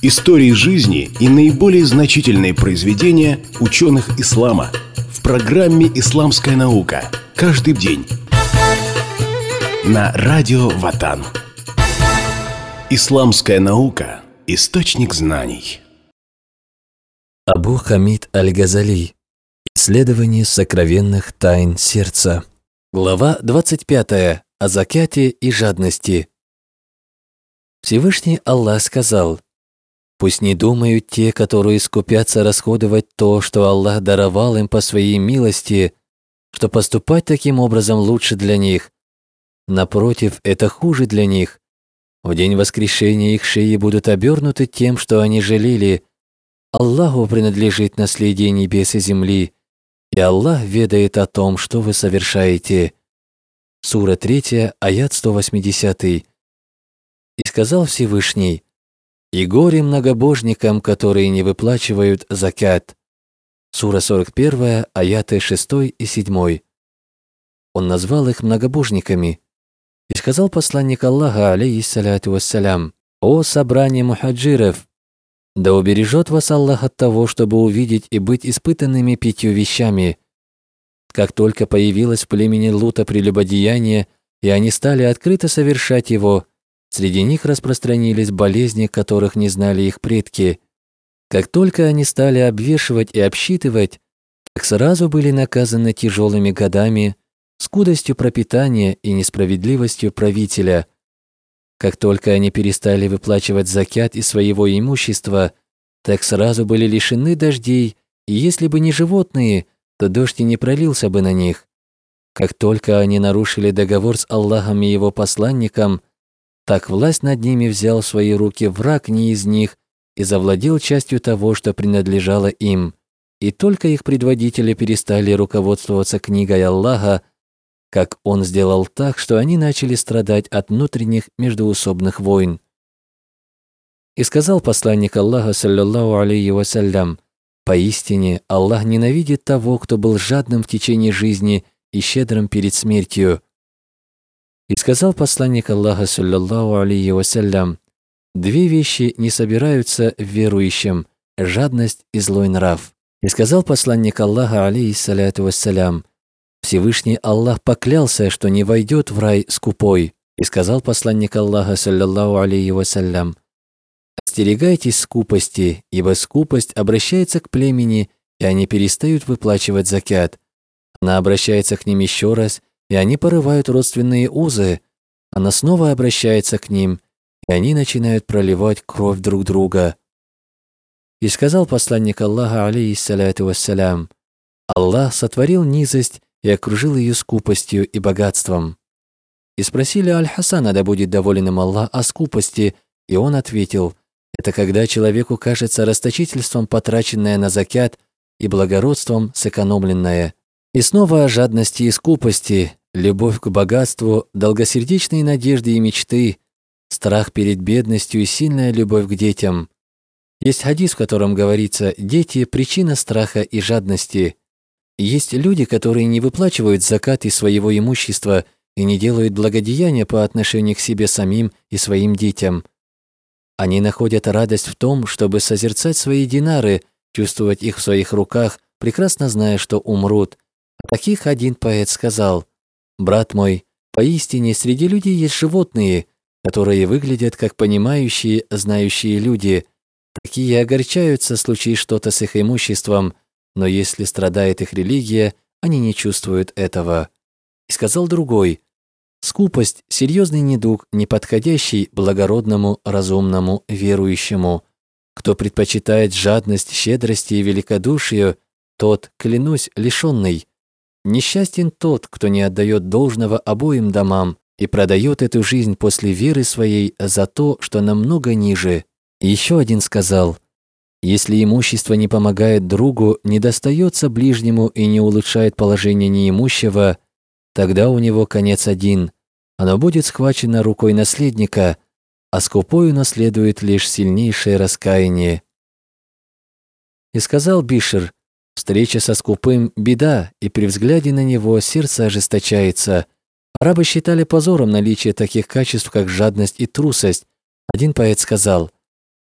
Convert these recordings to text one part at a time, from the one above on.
Истории жизни и наиболее значительные произведения ученых ислама в программе «Исламская наука». Каждый день на радио Ватан. Исламская наука – источник знаний. Абу Хамид Аль-Газали. Исследование сокровенных тайн сердца. Глава 25. О закате и жадности. Всевышний Аллах сказал: «Пусть не думают те, которые скупятся расходовать то, что Аллах даровал им по своей милости, что поступать таким образом лучше для них. Напротив, это хуже для них. В день воскрешения их шеи будут обернуты тем, что они жалели. Аллаху принадлежит наследие небес и земли, и Аллах ведает о том, что вы совершаете». Сура 3, аят 180. И сказал Всевышний: «И горе многобожникам, которые не выплачивают закат». Сура 41, аяты 6 и 7. Он назвал их многобожниками. И сказал посланник Аллаха, алейхиссаляту вассалям: «О собрание мухаджиров! Да убережет вас Аллах от того, чтобы увидеть и быть испытанными 5 вещами. Как только появилось в племени Лута прелюбодеяние, и они стали открыто совершать его, среди них распространились болезни, которых не знали их предки. Как только они стали обвешивать и обсчитывать, так сразу были наказаны тяжелыми годами, скудостью пропитания и несправедливостью правителя. Как только они перестали выплачивать закят из своего имущества, так сразу были лишены дождей, и если бы не животные, то дождь и не пролился бы на них. Как только они нарушили договор с Аллахом и его посланником, так власть над ними взял в свои руки враг не из них и завладел частью того, что принадлежало им. И только их предводители перестали руководствоваться книгой Аллаха, как он сделал так, что они начали страдать от внутренних междоусобных войн. И сказал посланник Аллаха, саллаллаху алейхи вассалям: «Поистине Аллах ненавидит того, кто был жадным в течение жизни и щедрым перед смертью». И сказал посланник Аллаха, саллаллаху алейхи вассалям: «2 вещи не собираются в верующем – жадность и злой нрав». И сказал посланник Аллаха, алейхиссаляту вассалям: «Всевышний Аллах поклялся, что не войдет в рай скупой». И сказал посланник Аллаха, саллаллаху алейхи вассалям: «Остерегайтесь скупости, ибо скупость обращается к племени, и они перестают выплачивать закят. Она обращается к ним еще раз, и они порывают родственные узы. Она снова обращается к ним, и они начинают проливать кровь друг друга». И сказал посланник Аллаха, алейхиссаляту вассалям: «Аллах сотворил низость и окружил ее скупостью и богатством». И спросили Аль-Хасана, да будет доволен им Аллах, о скупости, и он ответил: «Это когда человеку кажется расточительством потраченное на закят и благородством сэкономленное». И снова о жадности и скупости, любовь к богатству, долгосердечные надежды и мечты, страх перед бедностью и сильная любовь к детям. Есть хадис, в котором говорится: «Дети – причина страха и жадности». Есть люди, которые не выплачивают закат из своего имущества и не делают благодеяния по отношению к себе самим и своим детям. Они находят радость в том, чтобы созерцать свои динары, чувствовать их в своих руках, прекрасно зная, что умрут. О таких один поэт сказал: «Брат мой, поистине среди людей есть животные, которые выглядят как понимающие, знающие люди. Такие огорчаются, случись что-то с их имуществом, но если страдает их религия, они не чувствуют этого». И сказал другой: «Скупость – серьезный недуг, не подходящий благородному, разумному, верующему. Кто предпочитает жадность, щедрости и великодушию, тот, клянусь, лишенный. Несчастен тот, кто не отдает должного обоим домам и продает эту жизнь после веры своей за то, что намного ниже». И еще один сказал: «Если имущество не помогает другу, не достается ближнему и не улучшает положение неимущего, тогда у него конец один. Оно будет схвачено рукой наследника, а скупой унаследует лишь сильнейшее раскаяние». И сказал Бишр: «Встреча со скупым – беда, и при взгляде на него сердце ожесточается». Арабы считали позором наличие таких качеств, как жадность и трусость. Один поэт сказал: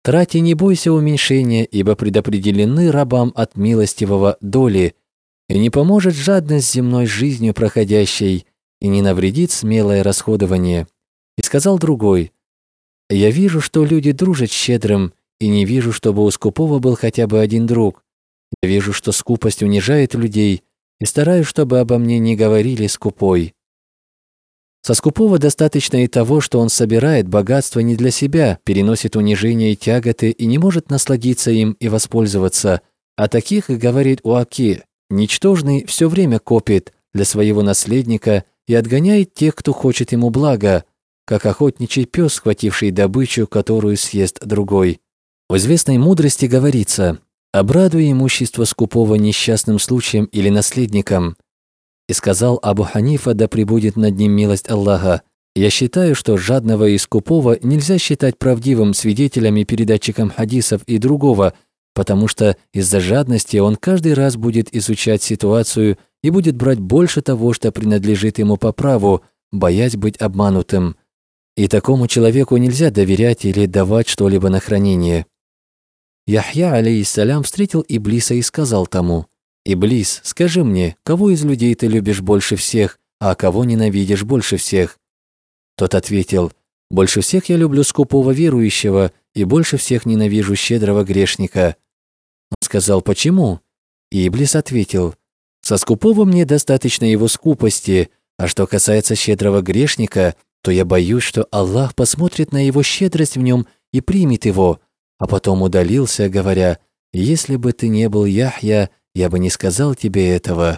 Трать и не бойся уменьшения, ибо предопределены рабам от милостивого доли, и не поможет жадность земной жизнью проходящей, и не навредит смелое расходование. И сказал другой: «Я вижу, что люди дружат с щедрым, и не вижу, чтобы у скупого был хотя бы один друг. Я вижу, что скупость унижает людей, и стараюсь, чтобы обо мне не говорили скупой». Со скупого достаточно и того, что он собирает богатство не для себя, переносит унижение и тяготы и не может насладиться им и воспользоваться. О таких, говорит Уаки, ничтожный все время копит для своего наследника и отгоняет тех, кто хочет ему блага, как охотничий пес, схвативший добычу, которую съест другой. В известной мудрости говорится: «Обрадуй имущество скупого несчастным случаем или наследником». И сказал Абу Ханифа, да пребудет над ним милость Аллаха: «Я считаю, что жадного и скупого нельзя считать правдивым свидетелем и передатчиком хадисов и другого, потому что из-за жадности он каждый раз будет изучать ситуацию и будет брать больше того, что принадлежит ему по праву, боясь быть обманутым. И такому человеку нельзя доверять или давать что-либо на хранение». Яхья, алейхиссалям, встретил Иблиса и сказал тому: «Иблис, скажи мне, кого из людей ты любишь больше всех, а кого ненавидишь больше всех?» Тот ответил: «Больше всех я люблю скупого верующего и больше всех ненавижу щедрого грешника». Он сказал: «Почему?» И Иблис ответил: «Со скупого мне достаточно его скупости, а что касается щедрого грешника, то я боюсь, что Аллах посмотрит на его щедрость в нем и примет его». А потом удалился, говоря: «Если бы ты не был Яхья, я бы не сказал тебе этого».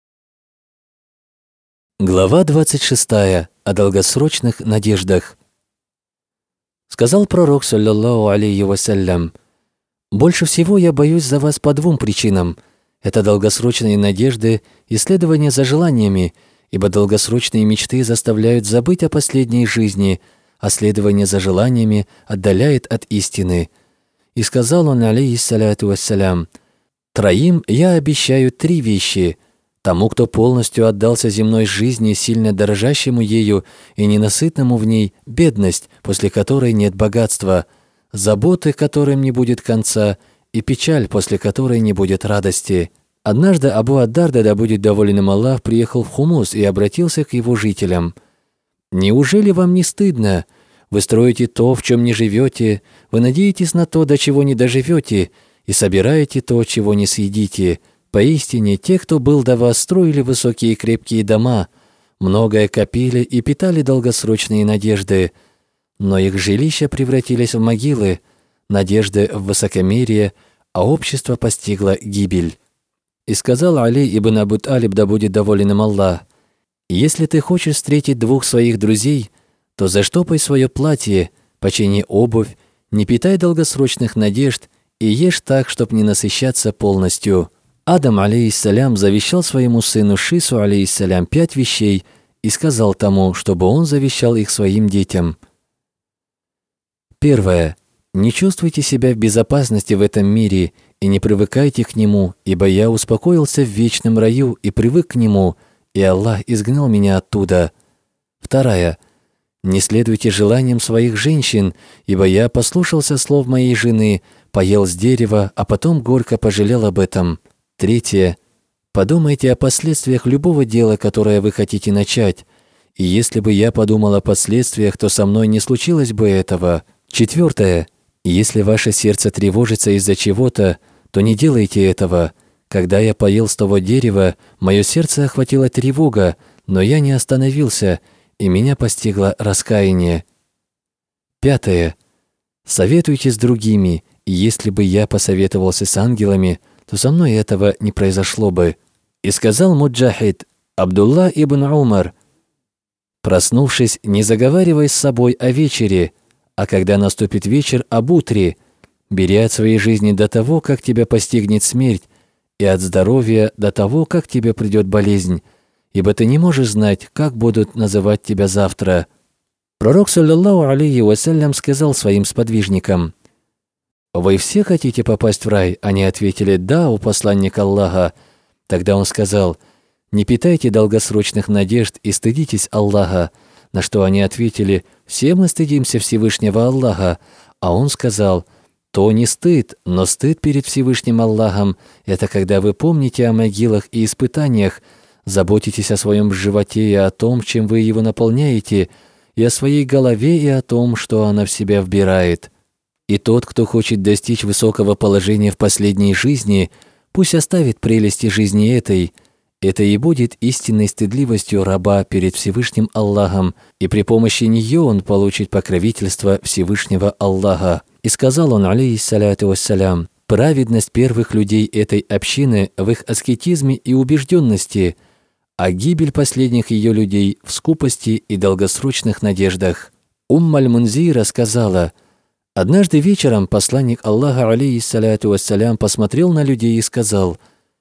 Глава 26. О долгосрочных надеждах. Сказал пророк, саллаллаху алейхи вассалям: «Больше всего я боюсь за вас по двум причинам. Это долгосрочные надежды и следование за желаниями, ибо долгосрочные мечты заставляют забыть о последней жизни, а следование за желаниями отдаляет от истины». И сказал он, алейхиссаляту вассалям: «Троим я обещаю 3 вещи: тому, кто полностью отдался земной жизни, сильно дорожащему ею и ненасытному в ней, бедность, после которой нет богатства, заботы, которым не будет конца, и печаль, после которой не будет радости». Однажды Абу ад-Дарда, да будет доволен им Аллах, приехал в Хумус и обратился к его жителям: «Неужели вам не стыдно? Вы строите то, в чем не живете, вы надеетесь на то, до чего не доживете, и собираете то, чего не съедите. Поистине, те, кто был до вас, строили высокие и крепкие дома, многое копили и питали долгосрочные надежды, но их жилища превратились в могилы, надежды в высокомерие, а общество постигло гибель». И сказал Али ибн Абу Талиб, да будет доволен им Аллах: «Если ты хочешь встретить 2 своих друзей, то заштопай свое платье, почини обувь, не питай долгосрочных надежд и ешь так, чтоб не насыщаться полностью». Адам, алейхиссалям, завещал своему сыну Шису, алейхиссалям, 5 вещей и сказал тому, чтобы он завещал их своим детям. Первое. Не чувствуйте себя в безопасности в этом мире и не привыкайте к нему, ибо я успокоился в вечном раю и привык к нему, и Аллах изгнал меня оттуда. Второе. Не следуйте желаниям своих женщин, ибо я послушался слов моей жены, поел с дерева, а потом горько пожалел об этом. Третье. Подумайте о последствиях любого дела, которое вы хотите начать, и если бы я подумал о последствиях, то со мной не случилось бы этого. Четвертое. Если ваше сердце тревожится из-за чего-то, то не делайте этого. Когда я поел с того дерева, мое сердце охватила тревога, но я не остановился, и меня постигло раскаяние. Пятое. Советуйте с другими, и если бы я посоветовался с ангелами, то со мной этого не произошло бы. И сказал Муджахид: Абдулла ибн Умар: проснувшись, не заговаривай с собой о вечере, а когда наступит вечер, об утре, бери от своей жизни до того, как тебя постигнет смерть, и от здоровья до того, как тебе придет болезнь, ибо ты не можешь знать, как будут называть тебя завтра. Пророк, саллаллаху алейхи вассалям, сказал своим сподвижникам: «Вы все хотите попасть в рай?» Они ответили: «Да, о посланник Аллаха». Тогда он сказал: «Не питайте долгосрочных надежд и стыдитесь Аллаха». На что они ответили: «Все мы стыдимся Всевышнего Аллаха». А он сказал: то не стыд, но стыд перед Всевышним Аллахом – это когда вы помните о могилах и испытаниях, заботитесь о своем животе и о том, чем вы его наполняете, и о своей голове и о том, что она в себя вбирает. И тот, кто хочет достичь высокого положения в последней жизни, пусть оставит прелести жизни этой. Это и будет истинной стыдливостью раба перед Всевышним Аллахом, и при помощи нее он получит покровительство Всевышнего Аллаха. И сказал он, алейхиссаляту вассалям, праведность первых людей этой общины в их аскетизме и убежденности, а гибель последних ее людей в скупости и долгосрочных надеждах. Аль-Мунзира сказала, однажды вечером посланник Аллаха, алейхиссаляту вассалям, посмотрел на людей и сказал,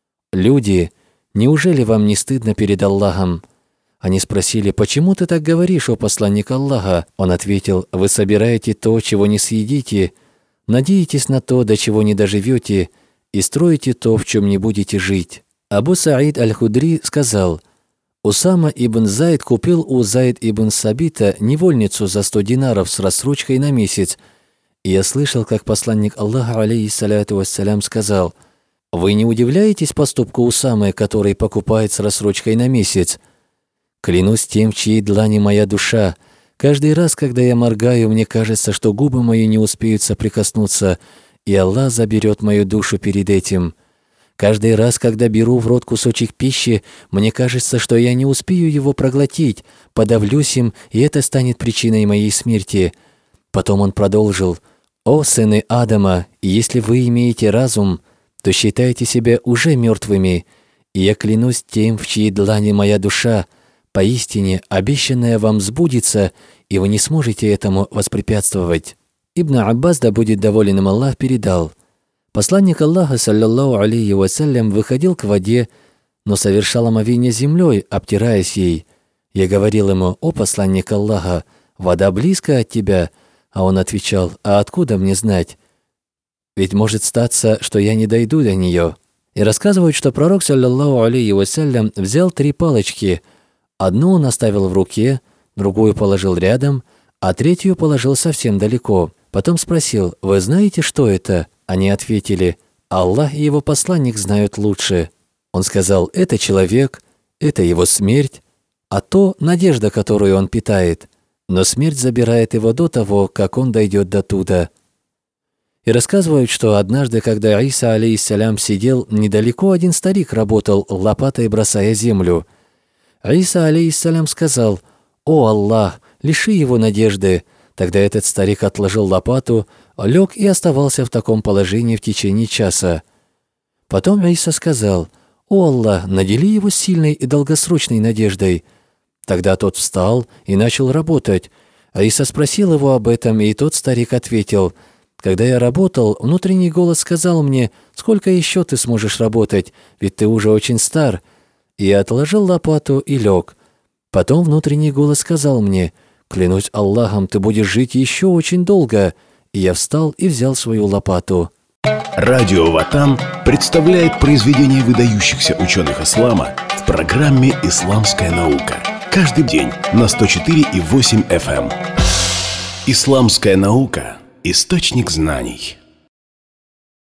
«Люди, неужели вам не стыдно перед Аллахом?» Они спросили, «Почему ты так говоришь, о посланник Аллаха?» Он ответил, «Вы собираете то, чего не съедите, надеетесь на то, до чего не доживете, и строите то, в чем не будете жить». Абу Саид Аль-Худри сказал, «Усама ибн Зайд купил у Зайд ибн Сабита невольницу за 100 динаров с рассрочкой на месяц, и я слышал, как посланник Аллаха, алейхиссаляту вассалям, сказал, «Вы не удивляетесь поступку Усамы, который покупает с рассрочкой на месяц? Клянусь тем, в чьей длани моя душа, каждый раз, когда я моргаю, мне кажется, что губы мои не успеют соприкоснуться, и Аллах заберет мою душу перед этим. Каждый раз, когда беру в рот кусочек пищи, мне кажется, что я не успею его проглотить, подавлюсь им, и это станет причиной моей смерти». Потом он продолжил, «О, сыны Адама, если вы имеете разум, то считайте себя уже мертвыми, и я клянусь тем, в чьей длани моя душа, поистине обещанное вам сбудется, и вы не сможете этому воспрепятствовать». Ибн Аббас, да будет доволен им Аллах, передал, посланник Аллаха, саллаллаху алейхи вассалям, выходил к воде, но совершал омовение землей, обтираясь ей. Я говорил ему, «О посланник Аллаха, вода близко от тебя», а он отвечал, «А откуда мне знать? Ведь может статься, что я не дойду до нее». И рассказывают, что пророк, саллаллаху алейхи вассалям, взял 3 палочки. Одну он оставил в руке, другую положил рядом, а третью положил совсем далеко. Потом спросил, «Вы знаете, что это?» Они ответили, «Аллах и его посланник знают лучше». Он сказал, «Это человек, это его смерть, а то надежда, которую он питает. Но смерть забирает его до того, как он дойдет до туда». И рассказывают, что однажды, когда Иса, алейхиссалям, сидел недалеко, один старик работал лопатой, бросая землю. Иса, алейхиссалям, сказал, «О Аллах, лиши его надежды». Тогда этот старик отложил лопату, лег и оставался в таком положении в течение часа. Потом Иса сказал, «О Аллах, надели его сильной и долгосрочной надеждой». Тогда тот встал и начал работать. Иса спросил его об этом, и тот старик ответил, «Когда я работал, внутренний голос сказал мне, сколько еще ты сможешь работать, ведь ты уже очень стар». И я отложил лопату и лег. Потом внутренний голос сказал мне, «Клянусь Аллахом, ты будешь жить еще очень долго». И я встал и взял свою лопату. Радио Ватан представляет произведения выдающихся ученых ислама в программе «Исламская наука». Каждый день на 104,8 FM. Исламская наука – источник знаний.